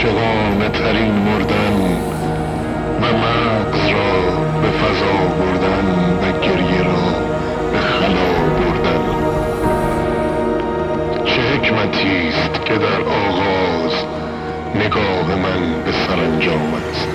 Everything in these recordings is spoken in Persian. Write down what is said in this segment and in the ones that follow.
عاشقانه ترین مردن و مغز را به فضا بردن و گریه را به خلا بردن. چه حکمتی است که در آغاز نگاه من به سرانجام است.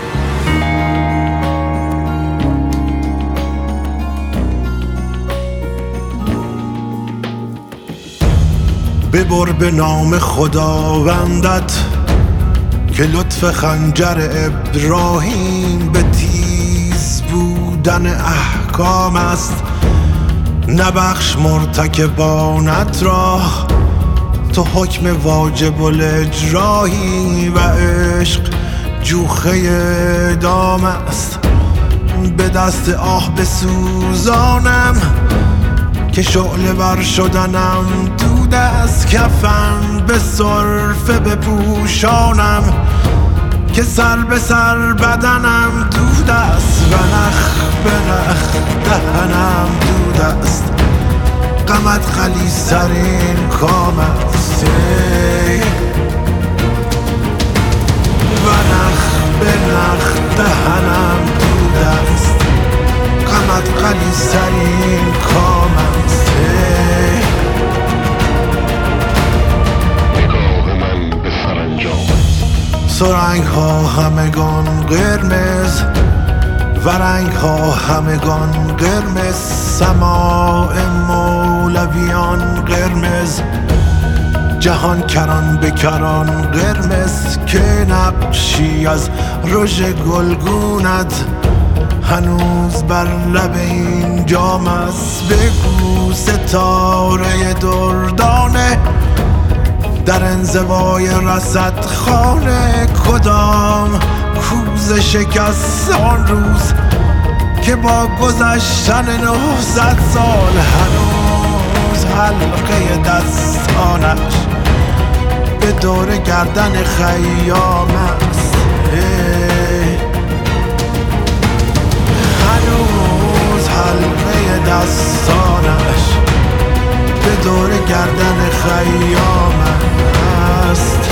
ببر به نام خداوندت که لطف خنجر ابراهیم به تیز بودن احکام است. نبخش مرتکبانت را، تو حکم واجب الاجرایی و عشق جوخه اعدام است. به دست آه بسوزانم که شعله ور شدنم دود از کفن، به سرفه بپوشانم که سر به سر بدنم دود است و نخ به نخ دهنم دود است. غمت غلیظترین کام است و نخ به نخ دهنم دود است. غمت غلیظترین کام است. نگاه من به سرانجام است. سرنگ ها همگان قرمز و رنگ ها همگان قرمز. سماع مولویان قرمز، جهان کران به کران قرمز. که نقشی از رژ گلگونت هنوز بر لب این جام است. بگو ستاره دردانه در انزوای رصد خانه کدام کوزه شکست آن روز که با گذشتن 900 سال هنوز حلقه دستانش به دور گردن خیام است. هنوز حلقه دستانش به دور گردن خیام است.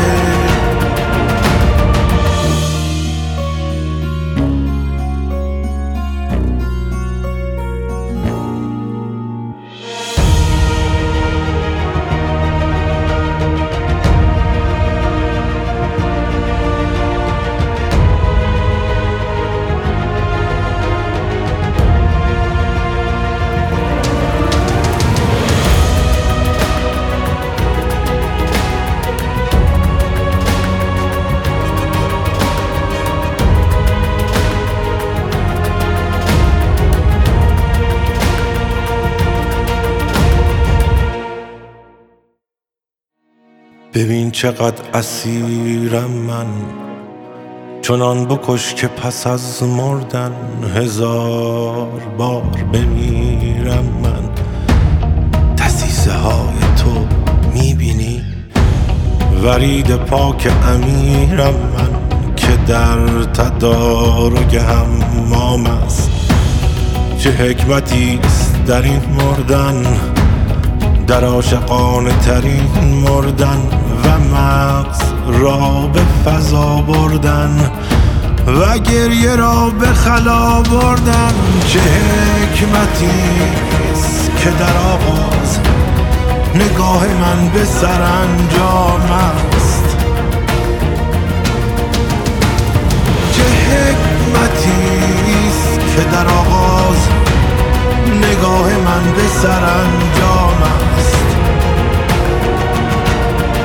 ببین چقدر اسیرم من، چنان بکش که پس از مردن 1000 بار بمیرم من. دسیسه های تو میبینی؟ ورید پاک امیرم من که در تدارک حمام است. چه حکمتی است در این مردن، در عاشقانه ترین مردن و مغز را به فضا بردن و گریه را به خلا بردن. چه حکمتی است که در آغاز نگاه من به سرانجام است. چه حکمتی است که در آغاز نگاه من به سرانجام است.